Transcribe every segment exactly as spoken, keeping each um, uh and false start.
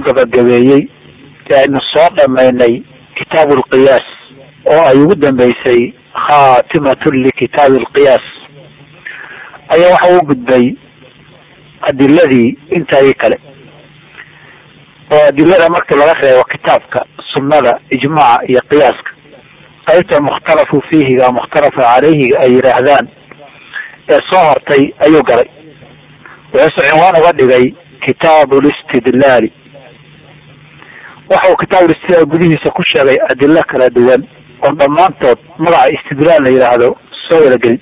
gabagabeeyey aynu soo dhamaynay kitaabu alqiyaas oo ay ugu dambeysay khaatimatun likitaabi alqiyaas ayaa waxa u gudbay adiladii intaadii kale oo adilada markii laga reebo kitaabka sunnada ijmaaca iyo qiyaaska qaybta mukhtalafu fiihiga mukhtalafa caleyhiga ay yidhaahdaan ee soo hortay ayuu galay wuxuuse cinwaan uga dhigay kitaabu listidlaali waxau kitaabu listidlaal gudihiisa ku sheegay adilo kala duwan oo dhammaantood magaca istidlaal la yidhaahdo soo wadagelin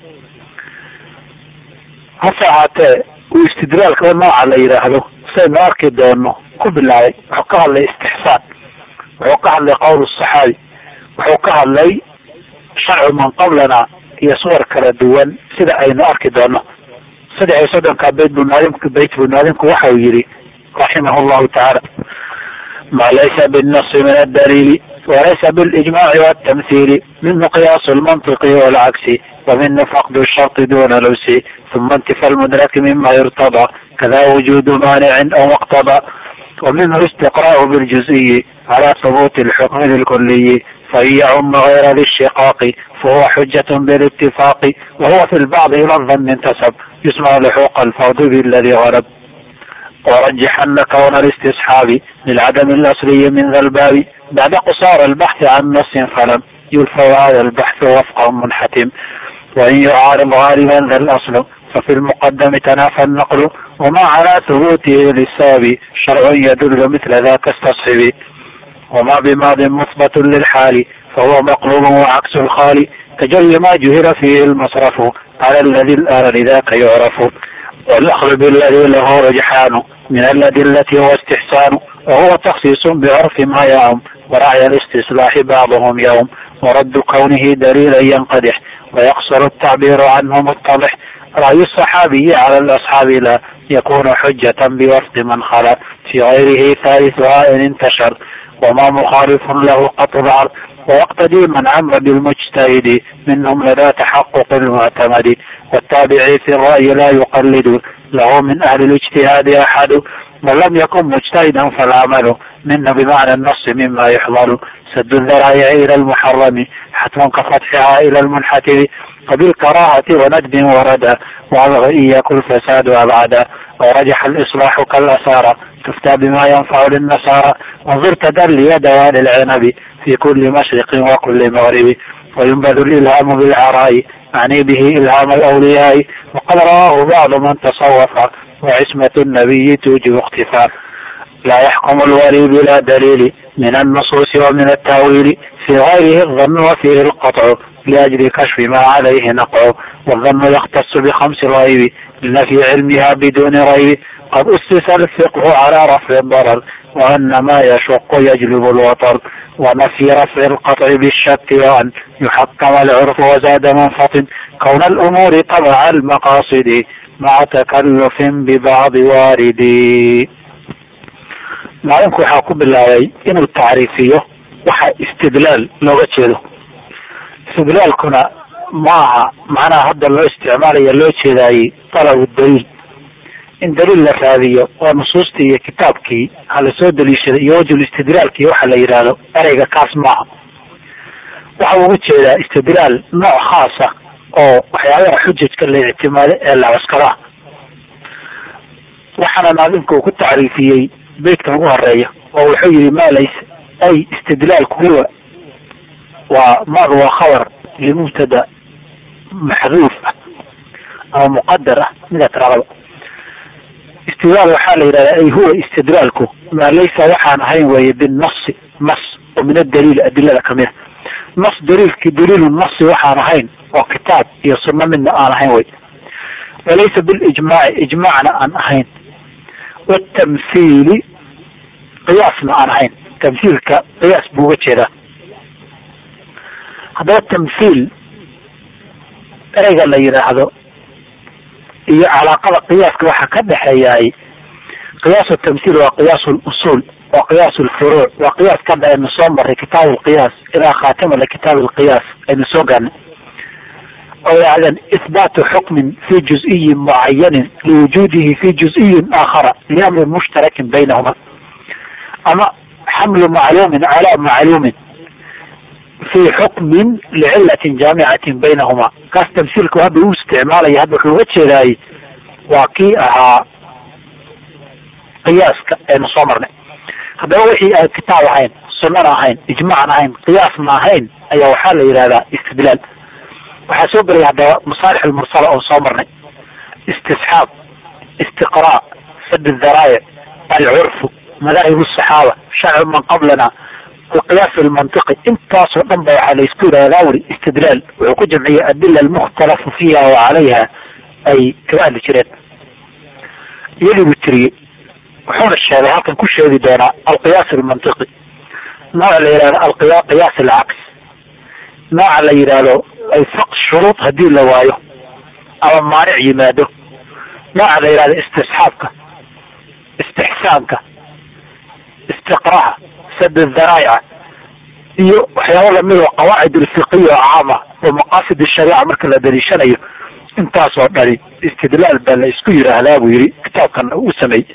hase ahaatee uu istidlaalka nooca la yidhaahdo saynu arki doono ku bilaabay wuxuu ka hadlay istixsaan wuxuu ka hadlay qowl saxaabi wuxuu ka hadlay sharcu man qablana iyo suwar kala duwan sida aynu arki doono saddex iyo soddonka bayt buu naadimku bayt buu naadimku waxa uu yihi raximahu llahu tacaala ma laysa binnasi min addaliili walaysa bilijmaaci waltamhiili minhu qiyaasu lmantiqi walcagsi ومنه فقد الشرط دون لبس ثم انتفى المدرك مما يرتضى كذا وجود مانع أو مقتضى ومنه الاستقراء بالجزئي على ثبوت الحكم الكلي فإن يعم غير الاشتقاق فهو حجة بالاتفاق وهو في البعض إلى الظن انتسب يسمع لحوق الفرد بالذي غلب ورجحن كون الاستصحاب للعدم الأصلي من ذا الباب بعد قصار البحث عن نص فلم يلفى هذا البحث وفقا منحتم وإن يعارض غالبا ذا الأصل ففي المقدم تنافى النقل وما على ثبوته للساب شرع يدل مثل ذاك استصحب وما بماض مثبت للحال فهو مقلوب وعكس الخالي كجل ما جهر فيه المصرف على الذي الآن لذاك يعرف والأخذ بالذي له رجحان من الأدلة هو استحسان وهو تخصيص بعرف ما يعم ورعي الاستصلاح بعضهم يوم ورد كونه دليلا ينقدح ويقصر التعبير عنه متضح رأي الصحابي على الأصحاب لا يكون حجة بوفق من خلا في غيره ثالثها إن انتشر وما مخالف له قط ظهر ويقتدي من عم بالمجتهد منهم لدى تحقق المعتمد والتابعي في الرأي لا يقلد له من أهل الاجتهاد أحد من لم يكن مجتهدا فالعمل منه بمعنى النص مما يحضر سد الذرائع إلى المحرم حتما كفتحها إلى المنحتر وبالكراهة وندب وردا وإن يكن الفساد أبعدا ورجح الإصلاح كالأسارة تفتى بما ينفع للنصارى وانظر تدلي دوال العنب في كل مشرق وكل مغرب وينبذ الإلهام بالعراء معني به إلهام الأولياء وقد رواه بعض من تصوف وعصمة النبي توجب اختفاء لا يحكم الولي بلا دليل من النصوص ومن التأويل في غيره الظن وفيه القطع لأجل كشف ما عليه نقع والظن يختص بخمس ريب لنفي علمها بدون ريب قد أسس الفقه على رفع الضرر وأن ما يشق يجلب الوطر ونفي رفع القطع بالشك وأن يحكم العرف وزاد منفطن كون الأمور طبع المقاصد مع تكلف ببعض واردي معلمك waxaa ku bilaabay inuu tacriifiyo waxa istidlaal looga jeedo istidlaalkuna maaha macnaha hadda loo isticmaalayo loo jeedaayey talabu daliil in daliil la raadiyo oo nusuustii iyo kitaabkii hala soo daliishaday iyo wajhul istidlaalkii waxa la yidhaahdo ereyga kaas maaha waxa ugu jeedaa istidlaal nooc khaasa oo waxyaabaha xujajka la ictimaado ee la cuskada waxaana naadimka uu ku tacriifiyey بيتك مقهرية ووحير ما ليس أي استدلال هو وما هو خبر لمبتدا محذوف أو مقدرة من الترغب استدلال حالة أي هو استدلالك ما ليس وحان هين وهي بالنص نص ومن الدليل أدلة كمان نص دليل كدليل النص وحان هين وكتاب يصرنا من آن هين وي وليس بالإجماع إجماعنا آن هين والتمثيل قياسنا عن عين تمثيل كقياس بوجه هذا التمثيل رجل لي هذا هي علاقة قياس كواحد كده حياي قياس التمثيل وقياس الأصول وقياس الفروع وقياس كده إن صمر كتاب القياس إلى خاتمة لكتاب القياس إن سوقا أو يعني إثبات حكم في جزئي معين لوجوده في جزئي آخر لأمر مشترك بينهما ama xamlu macluumin calaa macluumin fi xukmin licilatin jaamicatin baynahuma. kaas tamsiilka hadda uu isticmaalaya hadda wuxuu uga jeedaayey waa kii ahaa qiyaaska aynu soo marnay. haddaba wixii ay kitaab ahayn, sunana ahayn, ijmacna ahayn, qiyaasna ahayn ayaa waxaa la yidhahdaa istidlaal. waxaa soo gelaya haddaba masaalix almursala oo soo marnay, istisxaab, istiqraa, sad dharaa'ic, alcurfu, madaahib asaxaaba, sharcu man qablana, alqiyaas almantiqi. intaasoo dhan ba waxaa la isku yidhahdaa wuri istidlaal. wuxuu ku jamciyey adila almukhtalafu fiiha wa calayha ay kaga hadli jireen. iyadii buu tiriyey wuxuuna sheegay halkan ku sheegi doonaa alqiyaas almantiqi, nooca la yihahdo alqiya qiyaas alcaks, nooca la yidhaahdo alfaq shuruud hadii la waayo ama maanic yimaado, nooca la yihahdo istisxaabka, istixsaanka, istiqraha, sad dharaa'ica iyo waxyaabo lamid oo qawaacid alfiqiya oo caama oo maqaasid shariica marka la daliishanayo. intaasoo dhani istidlaal baa la isku yidhaahdaa buu yihi kitaabkan uu sameeyey.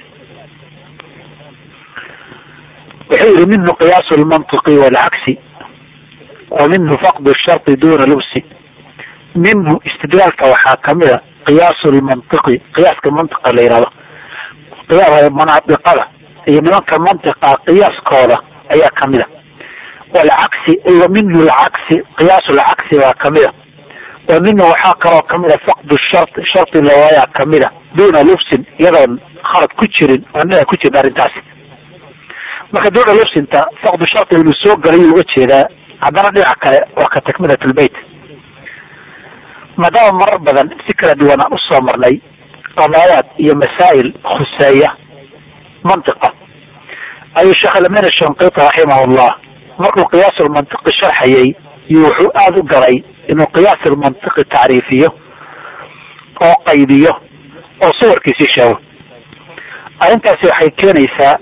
wuxuu yihi minhu qiyaas lmantiqi walcagsi wa minhu faqd sharطi duna lubsi. minhu istidlaalka waxaa kamida qiyaas lmantiqi, qiyaaska mantiqa la yihahdo, manaadiqada iyo nimanka mantiqa qiyaaskooda ayaa kamida. walcagsi wa minhu lcagsi, qiyaas lcagsi baa kamida. wa minhu waxaa kaloo kamida faqd shari, shardi lawaayaa kamida duna lubsin, iyadoon khalad ku jirin oo nina ku jirin arrintaasi. marka duna lubsinta faqdu shardi inuu soo galay uga jeedaa. haddana dhinaca kale waa ka takmilat lbeyt. maadaama marar badan si kala duwana usoo marnay qadaayaad iyo masaa'il khuseeya mantiqa, ayuu sheekh alamin ashanqiti raximahullah markuu qiyaas almantiqi sharxayay iyo wuxuu aada u galay inuu qiyaas almantiqi tacriifiyo oo qaybiyo oo sawirkiisii sheego. arrintaasi waxay keenaysaa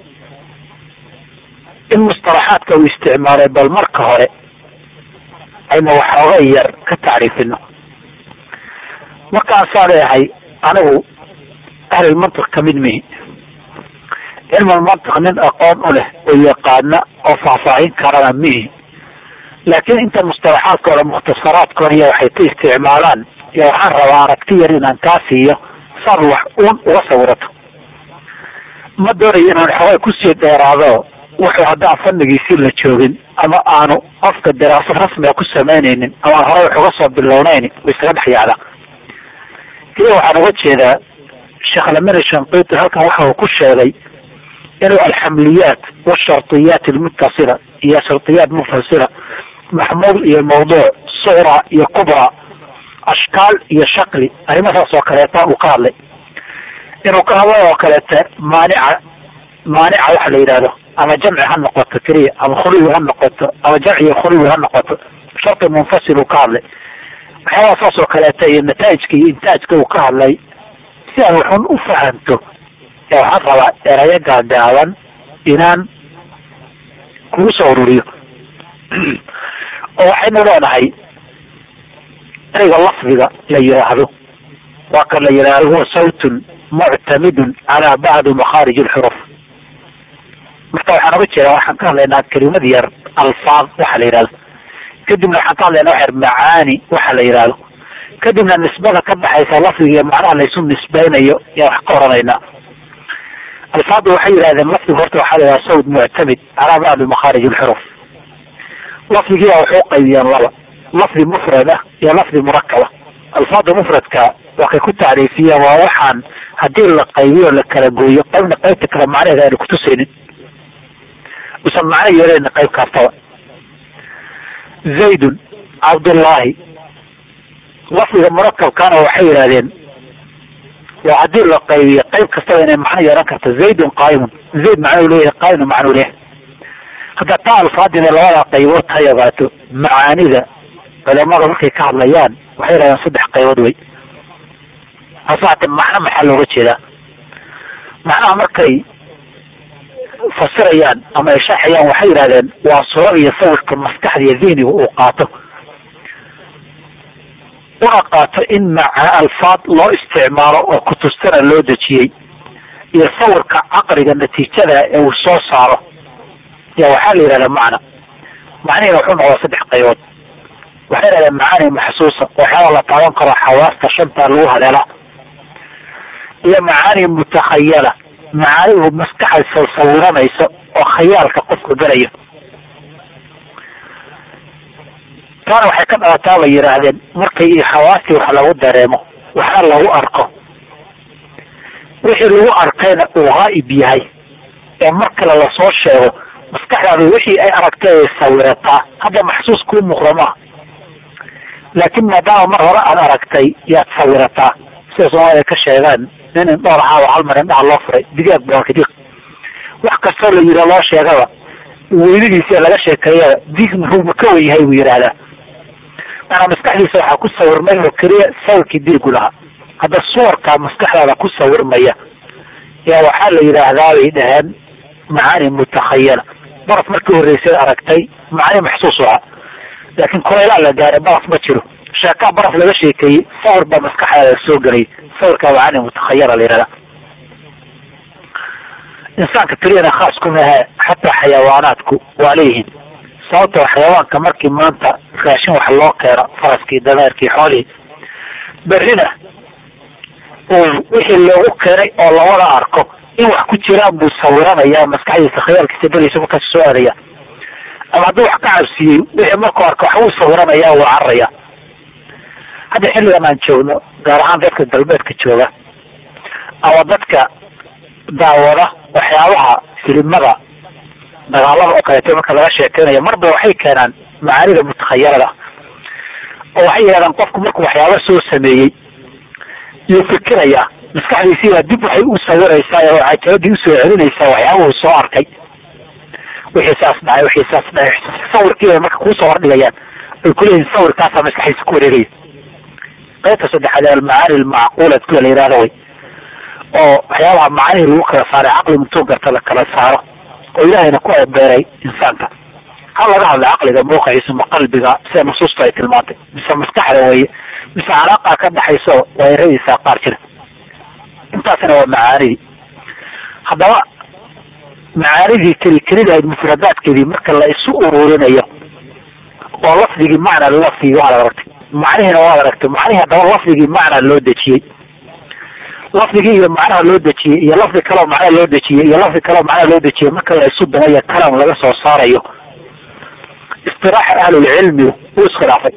in mustalaxaadka uu isticmaalay bal marka hore aynu waxooga yar ka tacriifino. markaan saa leeyahay anigu ahlulmantiq kamid mihi, cilmulmantiq nin aqoon u leh oo yaqaana oo faahfaahin karana mihi, laakiin inta mustalaxaadkooda mukhtasaraadkooda iyo waxay ka isticmaalaan iyo waxaan rabaa aragti yar inaan kaa siiyo saad wax uun uga sawirato. ma doonayo inaan xogay kusii dheeraado wuxuu haddaan fannigiisii la joogin ama aanu qofka daraasad rasmiga ku samaynaynin ama aan hore wax uga soo bilownayn way isaga dhex yaacdaa. keliya waxaan uga jeedaa sheekh alamin ashanqiti halkan waxa uu ku sheegay inuu alxamliyaat washardiyaat almutasila iyo shardiyaat munfasila, maxmuul iyo mawduuc, sugra iyo kubra, ashkaal iyo shakli, arrimahaas oo kaleeta uu ka hadlay. inuu ka hadlay oo kaleeta maanica maanica waxa la yidhahdo ama jamci ha noqoto keliya ama khuluwi ha noqoto ama jamci iyo khuluwi ha noqoto, shardi munfasil uu ka hadlay. waxyaabaha saas oo kaleeta iyo nataa'ijka iyo intaajka uu ka hadlay. si aan waxun u fahamto ee waxaan rabaa erayo gaagaaban inaan kugu soo ururiyo. oo waxaynu leenahay ereyga lafdiga la yidhaahdo waa kan la yidhahdo huwa sawtun muctamidun calaa bacdi makhaarij alxuruf. marka waxaan oga jeedaa waxaan ka hadlaynaa kelimad yar alfaad waxa la yidhahdo, kadibna waxaan ka hadlaynaa wax yar macaani waxa la yidhahdo, kadibna nisbada ka baxaysa lafdiga iyo macnaha laysu nisbaynayo yaa wax ka oranaynaa. alfaadu waxay yidhahdeen lafdiga horta waxaa la yidhaha sawt muctamid calaa bacdi makhaarij alxuruf. lafdigiiba wuxuu qaybiyaan laba, lafdi mufrad ah iyo lafdi murakaba. alfaada mufradka waxay ku tacriifiyeen waa waxaan hadii la qaybiyo la kala gooyo qaybna qaybta kale macnaheeda aanu kutusaynin, usan macno yeeleyna qayb kaastaba. zaydun, cabdullaahi. lafdiga murakabkana waxay yidhahdeen waa hadii la qaybiyo qayb kastaba inay macno yeelan karto. zaydun qaa'imun, zayd macnuu leeyahay, qaa'imna macnuu leeyahay. hadda taa alfaadina labada qaybood ha ogaato. macaanida culamada markay ka hadlayaan waxay yidhahdeen saddex qaybood wey. hasaate macno maxaa looga jeedaa? macnaha markay fasirayaan ama ay sharxayaan waxay yidhahdeen waa suurada iyo sawirka maskaxda iyo dihniga uu qaato, una qaato in maca alfaad loo isticmaalo oo kutustana loo dejiyey, iyo sawirka caqliga natiijada ee uu soo saaro ya waxaa la yidhahdaa macna. macnihina wuxuu noqdaa saddex qaybood. waxay yidhahdeen macaani maxsuusa, waxyaaba la taaban karo xawaasta shanta lagu haleela, iyo macaani mutakhayala, macaani uu maskaxda soo sawiranayso oo khayaalka qofka galayo. taana waxay ka dhalataa bay yidhaahdeen markay xawaastii wax lagu dareemo waxna lagu arko, wixii lagu arkayna uu ghaa'ib yahay ee mar kale lasoo sheego maskaxdaada wixii ay aragtay ay sawirataa. hadda maxsuus kuu muuqda maaha, laakiin maadaama mar hore aad aragtay yaad sawirataa. sida soomaalida ka sheegaan nin indhoor ahaa oo hal mar indhaha loo furay digaag baakadiiq. wax kastoo la yidha loo sheegaba weynidiisa laga sheekeeyaba dig muxuu ka wen yahay buu yidhaahdaa. maanaa maskaxdiisa waxaa ku sawirmay oo keliya sawirkii diigu lahaa. hadda suwarkaa maskaxdaada ku sawirmaya yaa waxaa la yidhaahdaa bay dhaheen macaani mutakhayala. baraf markii horreysay aragtay macaani maxsuus u ahaa, laakiin kuleylaa la gaaray baraf ma jiro. sheekaa baraf laga sheekeeyey sawir baa maskaxdaada soo gelay, sawirkaa macaani mutakhayala la yidhahdaa. insaanka keliyana khaas kuma ahe, xataa xayawaanaadku waa leeyihiin. sababtoo xayawaanka markii maanta raashin wax loo keeno, faraskii, dameerkii, xoolihii, berrina uu wixii loogu keenay oo lawada arko in wax ku jiraan buu sawiranaya maskaxdiisa, khayaalkiisa beriisa markaas soo aadaya. ama hadduu wax ka cabsiyey wixii markuu arko wax wuu sawiranaya, wuu cararaya. hadda xilligan aan joogno, gaar ahaan dadka galbeedka jooga ama dadka daawada waxyaabaha filimada dagaalada oo kaleeto marka laga sheekeynayo, marba waxay keenaan macaanida mutakhayalada oo waxay yidhahdaan qofku markuu waxyaaba soo sameeyey yuu fikirayaa, maskaxdiisiibaa dib waxay u sawiraysaa oo cajaladii usoo celinaysaa waxyaabuhu soo arkay. wixii saas dhacay wixii saas dhacay sawirkiibay marka kuusoo hordhigayaan, ay kuleeyihin sawirkaasaa maskaxdiisa ku wareegaya. qaybta saddexaad almacaani almacquulaad kuwa la yidhahda way, oo waxyaabaha macaanihii lagu kala saaray caqli intuu garta la kala saaro oo ilaahayna ku ebeeray insaanka. ha laga hadla caqliga mawqiciisa ma qalbiga sida nusuusta ay tilmaantay, mise maskaxda weeye, mise calaaqa ka dhaxayso wayradiisa qaar jira. intaasina waa macaanidii. haddaba macaanidii keli kelida ayd mufradaadkeedii marka la isu ururinayo oo lafdigii macna lafdigii waad aragtay, macnihiina waad aragtay. macnihii haddaba lafdigii macna loo dejiyey, lafdigii iyo macnaha loo dejiyey iyo lafdi kaleo macnaha loo dejiyey iyo lafdi kaleo macnaha loo dejiyey marka la isu damayo kalam laga soo saarayo, istiraaxa ahlulcilmi wuu iskhilaafay.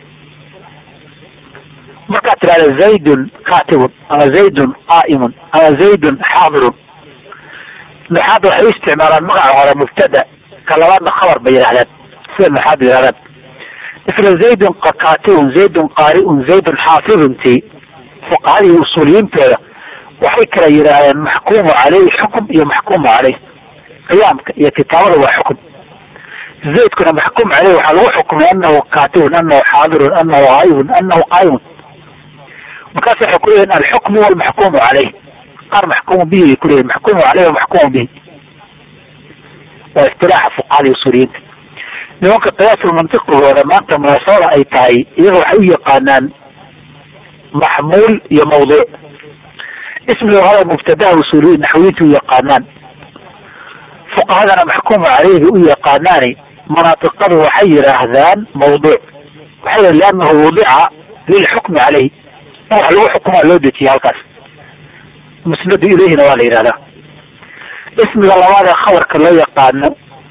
markaad tidhahda zaydun kaatibun ama zaydun qaa'imun ama zaydun xaadirun, nuxaad waxay u isticmaalaan magaca hore mubtada, ka labaadna khabar bay yidhahdaan sida nuxaad yidhahdaan. isla zaydun kaatibun, zaydun qaari'un, zaydun xaafidunti fuqahadii usuuliyintooda waxay kala yidhaahdeen maxkuumu caleyh xukum iyo maxkuumu caleyh. qiyaamka iyo kitaabada waa xukum, zaydkuna maxkuum caleyh waxaa lagu xukumay anahu kaatibun, anahu xaadirun, anahu haayibun, anahu qaa'imun. markaas waxay kuleeyihin alxukmu walmaxkuumu caleyh. qaar maxkuumu bihi bay kuleeyihin, maxkuumu caleyh wamaxkuumu bihi. waa istilaaxa fuqahadii usuuliyiinta. nimanka qiyaasulmantiqigooda maanta munaasabada ay tahay iyaga waxay u yaqaanaan maxmuul iyo mawduuc. ismiga hore mubtadaha usuuliyiin naxwiyiinta u yaqaanaan, fuqahadana maxkuumu caleyhi u yaqaanaani. manaatiqadu waxay yidhaahdaan mawduuc, waxay yidhahdaan liannahu wudica lilxukmi caleyhi, in wax lagu xukumaa loo dejiyay halkaas. musnadu ilayhina waa la yidhahdaa. ismiga labaad ee khabarka loo yaqaano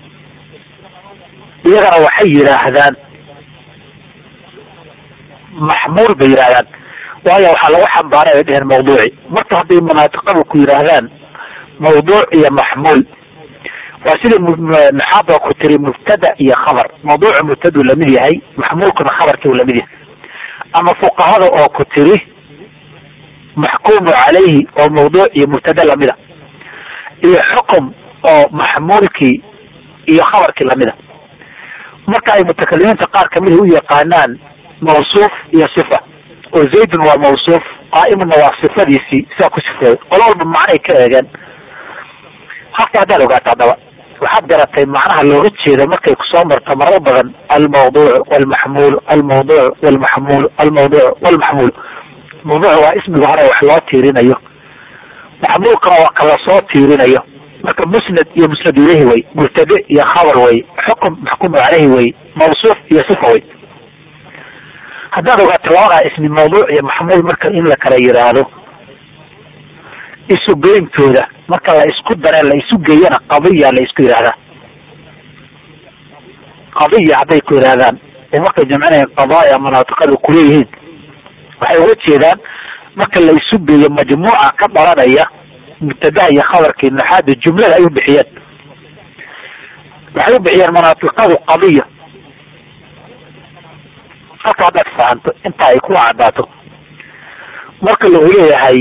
iyagana waxay yidhaahdaan maxmuul bay yidhahdaan, waayo waxaa lagu xambaaray ay dheheen mawduuci. marka hadday manaatiqadu ku yidhaahdaan mawduuc iyo maxmuul, waa sida naxaada ku tiri mubtada iyo khabar. mawduucu mubtaduu lamid yahay, maxmuulkuna khabarkii u lamid yahay. ama fuqahada oo ku tiri maxkuumu caleyhi oo mawduuc iyo mubtada lamida, iyo xukum oo maxmuulkii iyo khabarkii lamida. marka ay mutakalimiinta qaar kamida u yaqaanaan mawsuuf iyo sifa, oo zaydun waa mawsuuf, qaa'imuna waa sifadiisii sidaa ku sifeeyey. qolo walba macnay ka eegeen. halka haddaad ogaato haddaba waxaad garatay macnaha looga jeedo markay kusoo marto marado badan almawduuc walmaxmuul, almawduuc walmaxmuul, almawduuc walmaxmuul. mawduuc waa ismiga hore wax loo tiirinayo, maxmuulkana waa kala soo tiirinayo. marka musnad iyo musnad ilayhi way, mubtade iyo khabar way, xukum maxkuum caleyhi way, mawsuuf iyo sifa way. haddaad ogaato labadaa ismi mawduuc iyo maxmuul marka in la kala yidhaahdo isugeyntooda marka la isku daree la isu geeyana qadiya la isku yidhahdaa. qadiya hadday ku yidhahdaan oo markay jamcinayaan qadaaya manaatiqadu kuleeyihiin waxay uga jeedaan marka la isu geeyo majmuuca ka dhalanaya mubtadaha iyo khabarkii naxaada jumlada ay u bixiyeen waxay u bixiyeen manaatiqadu qadiya. halka haddaad fahanto inta ay ku cadaato marka lagu leeyahay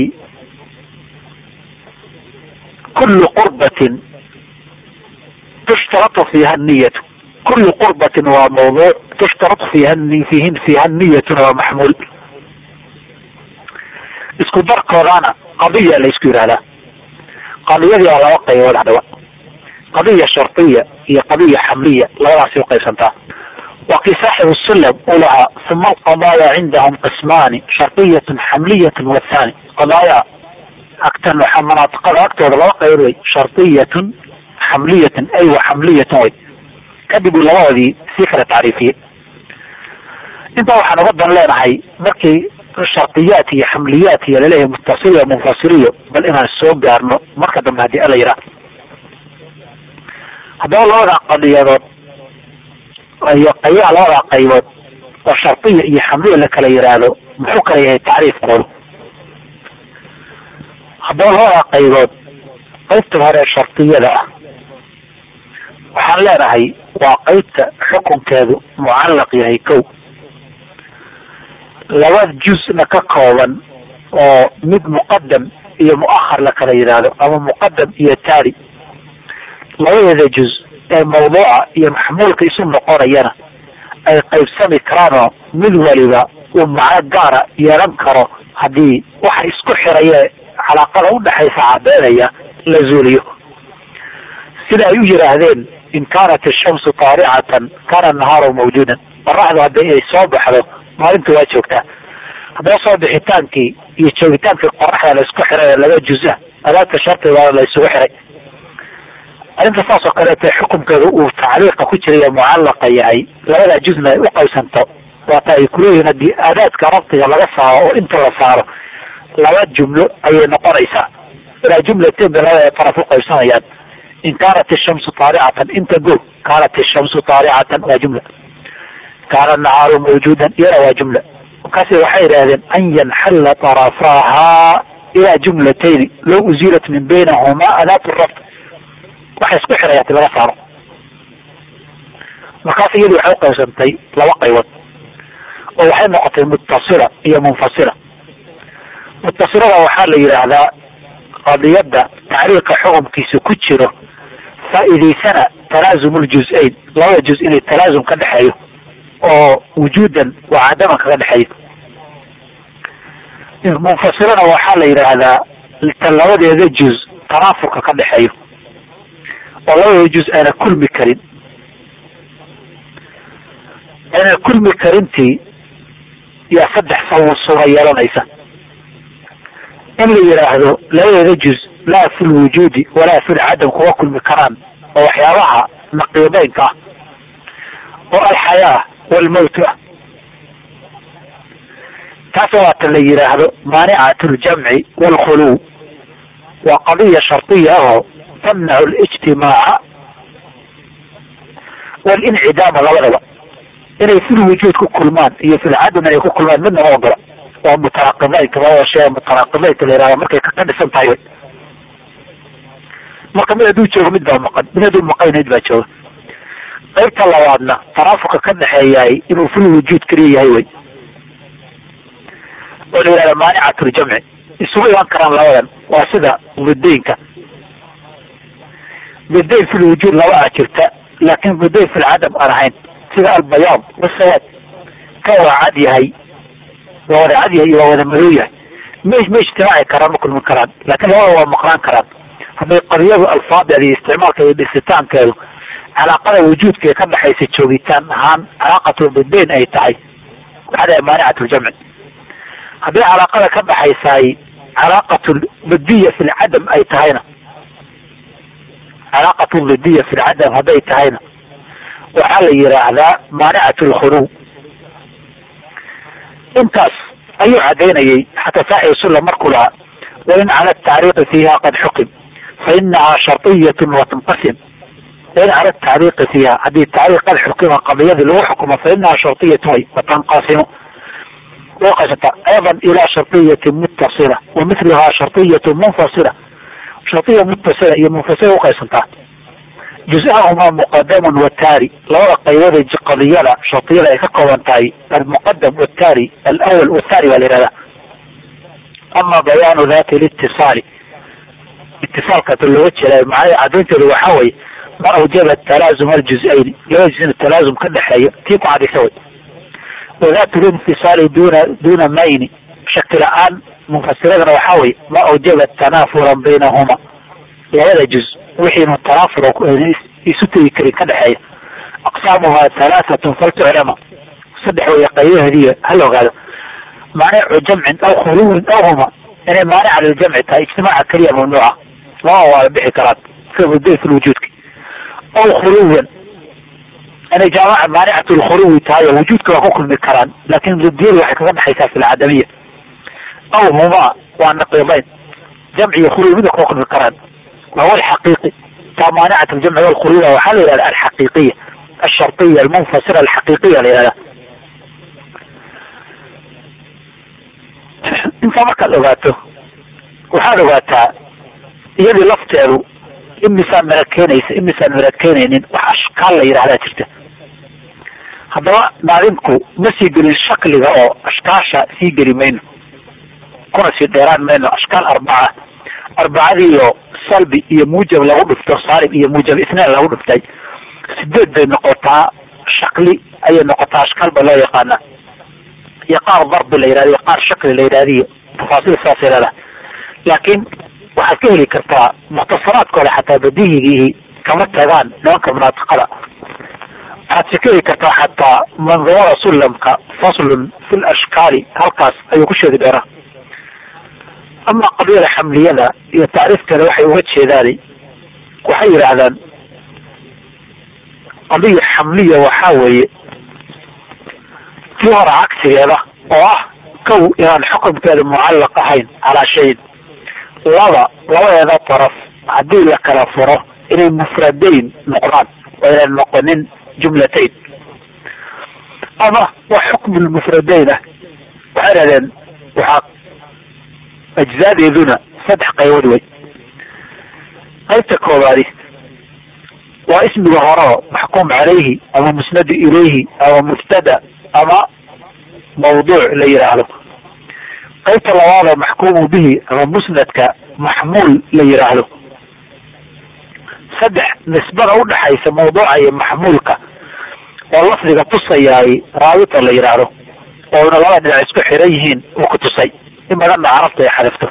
kullu qurbatin tushtaratu fiiha niyatu, kullu qurbatin waa mawduuc tushtaratu fiiha fiihin fiiha niyatuna waa maxmuul. isku darkoodana qadiya la isku yihahdaa. qadiyadii waa laba qaybood hadhawa, qadiya shardiya iyo qadiya xamliya, labadaasi u qaybsantaa. وفي صاحب السلم أولها ثم القضايا عندهم قسمان شرطية حملية والثاني قضايا أكثر مناطق أكثر الواقع يروي شرطية حملية أيوة حملية وي كذبوا الله هذه فكرة تعريفية. انت وحنا غضا لنا هي مركي الشرطيات هي حمليات هي لليه متصلة منفصلية بل إنها السوق بأرنو مركز من هذه أليرا هذا الله هذا قضية iyo qayaa labada qaybood oo shartiya iyo xamliya la kala yiraahdo muxuu kala yahay tacriifkooda. haddaba labada qaybood qaybta hore shartiyada ah waxaan leenahay waa qaybta xukunkeedu mucallaq yahay kow, laba jusna ka kooban oo mid muqadam iyo muakhar la kala yiraahdo ama muqadam iyo taali. labadeeda juz ee mawduuca iyo maxmuulka isu noqonayana ay qaybsami karaanoo mid waliba uu macno gaara yeelan karo haddii waxa isku xiraye calaaqada udhaxaysa cadeynaya la zuuliyo. sida ay u yidhaahdeen in kaanat ashamsu taaricatan kaana nahaaru mawjuudan, qoraxdu hadday ay soo baxdo maalinta waa joogtaa. haddaba soo bixitaankii iyo joogitaankii qoraxda la isku xiray laba juz-a adaadka shartiga la isugu xiray. arrinta saas oo kaleeta xukunkeedu uu tacliiqa ku jirayo mucallaqa yahay labada juzna ay u qaybsanto waata ay kuleeyihiin haddii aadaadka rabtiga laga saaro oo inta la saaro laba jumlo ayay noqonaysaa ilaa jumlateen ba labada taraf u qaybsanayaan. in kaanat ashamsu taaricatan inta go kaanat ashamsu taaricatan waa jumla, kaana nahaaru mawjuudan iyana waa jumla. markaasi waxay yidhahdeen an yanxalla tarafaha ilaa jumlatayni low uzilat min baynahumaa adaat rabt waxay isku xirayaati laga saaro. markaas iyadu waxay uqaybsantay laba qaybood oo waxay noqotay mutasila iyo munfasila. mutasilada waxaa la yidhaahdaa qadiyada tacriiqa xukumkiisa ku jiro faa'iidaysana talaazum ljuz-ayn, labada juz inay talaazum ka dhexeeyo oo wujuudan wa cadaman kaga dhexeeyo. munfasilana waxaa la yidhaahdaa labadeeda juz tanaafurka ka dhexeeyo oo labada juz aana kulmi karin. ana kulmi karintii yaa saddex suura yeelanaysa. in la yidhaahdo labadeeda juz laa fi lwujuudi walaa fi lcadam kuwa kulmi karaan oo waxyaabaha naqiideynka ah oo alxayaa walmawt ah. taas waata la yidhaahdo maanicat ljamci walkhuluw, waa qadiya shardiya ahoo tamnacu lijtimaaca walincidaama labadaba inay fi lwujuud ku kulmaan iyo fi lcadam inay ku kulmaan midna ma ogola. waa mutanaqideynka labada shay mutanaqideynka la yihahdo markay ka dhisan tahay wy. marka mid hadduu joogo mid baa maqan, mid hadduu maqan mid baa jooga. qaybta labaadna tanaafuka ka dhexeeyahay inuu fi lwujuud keliya yahay wy oo la yihahda maanicat ljamci. isugu iman karaan labadan waa sida bidaynka. bidayn fi lwujuud laba a jirta laakin bidayn fi lcadam aan ahayn sida albayaad wasawaad. ka waa cad yahay waa wada cad yahay iyo waa wada madow yahay ma ma ijtimaaci karaan ma kulmi karaan laakin labada waa maqnaan karaan. hadday qariyadu alfaadeeda iyo isticmaalka iyo dhisitaankeedu calaaqada wujuudka ka dhexaysa joogitaan ahaan calaaqatu bidayn ay tahay waxaa maanicat ljamci. haddii calaaqada ka dhaxaysaay calaaqatu badiya fi lcadam ay tahayna calaaqatu lidiya fi lcadam hadday tahayna waxaa la yidhaahdaa maanicatu lkhuluw. intaas ayuu cadaynayay xataa saaxib sulla markuu lahaa wain cala tacriiqi fiiha qad xukim fainahaa sharطiyat watanqasim. wain cala tacriiqi fiiha haddii tacriiq qad xukima qadiyadii lagu xukumo fainahaa sharطiyat way watanqasimu way qaysata ayضا ilى sharطiyati mutasila wamilihaa sharطiyat munfasila. sharطiya mutasila iyo munfasila uqaysantaa. juz-ahumaa muqadamun wataari labada qaybood qadiyada sharطiyada ay ka kooban tahay almuqadam wataari alawal wataari baa la yihahda. ama bayaanu dati litiصaali itisaalka looga jeeda macnaha cadaynteedu waxaa weye ma awjaba talaazum aljuz-ayni laba juz talaazum ka dhexeeya tii ku cadaysa way. wadaat linfisaali duna duna mayni shaki la-aan munfasiladana waxaa weye ma awjaba tanaafuran baynahuma labada juz wixiinu tanaafur isu tegi karin ka dhexeeya. aqsaamuhaa halaaatun faltuclama saddex way qaybaheediya hala ogaado. maanicu jamcin aw khuluwin aw huma inay maanica liljamci tahay ijtimaaca keliya mamnuuca lama waala bixi karaan sida muday fi lwujuudki. aw khuluwan inay jaamaca maanicatu lkhuluwi tahay oo wujuudka waa ku kulmi karaan laakin lidiyadu waxay kaga dhexaysaa fi lcadamiya. aw huma waa naqiidayn jamci iyo khuluwi mida kuga kulmi karaan. wahuwa alxaqiiqi taa maanicat aljamci walkhuluwa waxaa la yihahda alxaqiiqiya alsharطiya almunfasila alxaqiiqiya la yihahda. intaa markaad ogaato waxaad ogaataa iyadii lafteedu imisaan mara keenaysa imisaan mara keenaynin wax ashkaal la yidhahdaa jirta. haddaba naadimku ma sii gelin shakliga oo ashkaasha sii geli mayno kuna sii dheeraan mayno. ashkaal arbaca arbacadii iyo salbi iyo muujab lagu dhifto saalib iyo muujab isnaan lagu dhiftay sideed bay noqotaa shakli ayay noqotaa ashkaal ba loo yaqaanaa. iyo qaar darbi la yihahdo iyo qaar shakli la yidhahdiyo tafaasiil saasay leedahay. laakiin waxaad ka heli kartaa mukhtasaraadkooda xataa badihigiihi kama tagaan nimanka munaatiqada. waxaad se ka heli kartaa xataa manduumada sullamka faslun fi lashkaali halkaas ayuu ku sheegi doonaa. ama qadiyada xamliyada iyo tacriifteeda waxay uga jeedaanay waxay yidhaahdaan qadiya xamliya waxaa weeye tii hore cagsigeeda oo ah kow inaan xukumkeeda mucallaq ahayn calaa shayin. laba labadeeda daraf haddii la kala furo inay mufradayn noqdaan oo inay noqonin jumlatayn. ama wax xukmu lmufradayn ah waxay dhahdeen waxaa ajzaadeeduna saddex qaybood way. qaybta koobaadi waa ismiga horeo maxkuum calayhi ama musnadu ilayhi ama mubtada ama mawduuc la yidhaahdo. qaybta labaadoo maxkuumu bihi ama musnadka maxmuul la yidhaahdo. saddex nisbada udhaxaysa mawduuca iyo maxmuulka oo lafdiga tusayaay raabita la yidhaahdo oona laba dhinac isku xiran yihiin uu ku tusay in badanna carabta ay xadafto.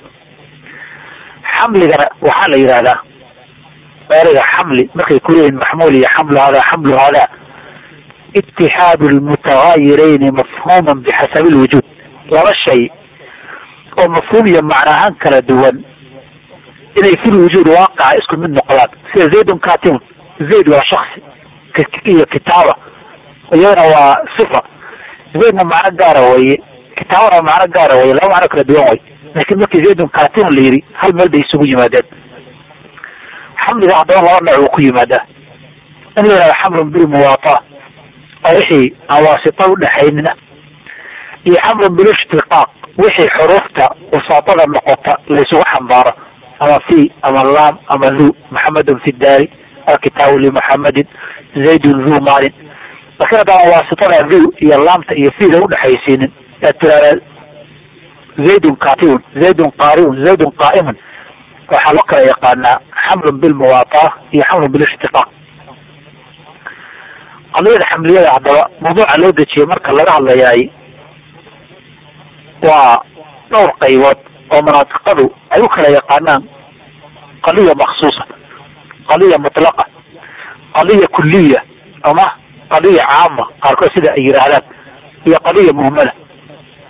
xamligana waxaa la yidhahdaa ereyga xamli markay kuleeyihin maxmuul iyo xamlu hada xamlu hada itixaadu lmutagayirayni mafhuuman bixasabi lwujuud. laba shay oo mafhuum iyo macna ahaan kala duwan inay fi lwujuud waaqaca isku mid noqdaan. sida zaydun katibun, zayd waa shaksi iyo kitaaba iyadana waa sifa. zaydna macno gaara weye, kitaabana macno gaara weye, laba macno kala duwan way. laakin markii zaydun katibun la yidhi hal meel bay isugu yimaadeen. xamliga haddaba laba nooc uu ku yimaadaa. in la yihahdo xamlun bilmuwaata oo wixii aan waasita udhaxaynina, iyo xamlun bilishtiqaaq wixii xuruufta wasaatada noqota laysugu xambaaro ama fi ama laam ama dhu. maxamedun fi daari alkitaabu limuxamedin zaydun dhu maalin. laakiin haddaan waasitada dhu iyo laamta iyo fida udhaxaysiinin ee tiraada zaydun katibun, zaydun qaariun, zaydun qaa'imun, waxaa loo kala yaqaanaa xamlun bilmuwaata iyo xamlun bilishtiqaaq. qadiyada xamliyada haddaba mawduuca loo dejiyay marka laga hadlayaay waa dhowr qaybood oo munaatiqadu ay u kala yaqaanaan qadiya maksuusa, qadiya mutlaqa, qadiya kuliya ama qadiya caama qaarkood sida ay yidhaahdaan, iyo qadiya muhmala.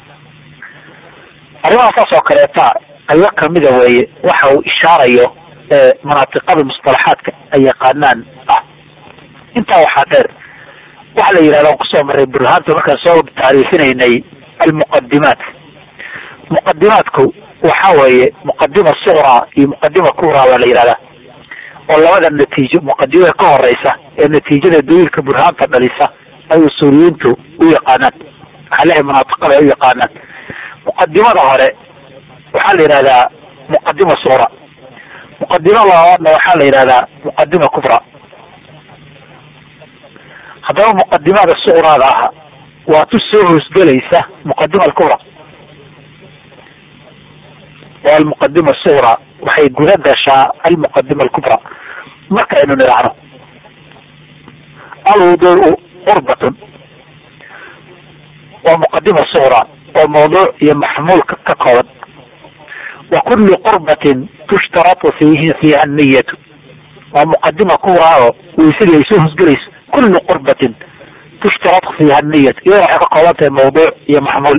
arrimaha saas oo kaleeta qaybo kamida weeye waxa uu ishaarayo manaaطiqada musطalaxaadka ay yaqaanaan ah. intaa waxaa dheer waxa la yidhahda kusoo maray burhaanta markaan soo taariifinaynay almuqadimaat. muqadimaatku waxa weeye muqadima suqraa iyo muqadima kubraa baa la yidhahdaa, oo labada natiijo muqadimada ka horeysa ee natiijada daliilka burhaanta dhalisa ay usuuliyiintu u yaqaanaan, maxaalaha manaaطiqada ay u yaqaanaan. muqadimada hore waxaa la yidhahdaa muqadima suqra, muqadimo labaadna waxaa la yidhahdaa muqadima kubra. haddaba muqadimada suqraada aha waa tu soo hoosgelaysa muqadima alkubra, oo almuqadima suqra waxay guda gashaa almuqadima alkubra. markaynu nidhahno alwuduu qurbatun waa muqadima suqra oo mawduuc iyo maxmuulka ka kooban. wa kullu qurbatin tushtaratu fiihi fiiha niyatu waa muqadima kubra oo weysadii ay soo hoosgelayso. kullu qurbatin tushtaratu fiiha niyat iyadoo waxay ka kooban tahay mawduuc iyo maxmuul.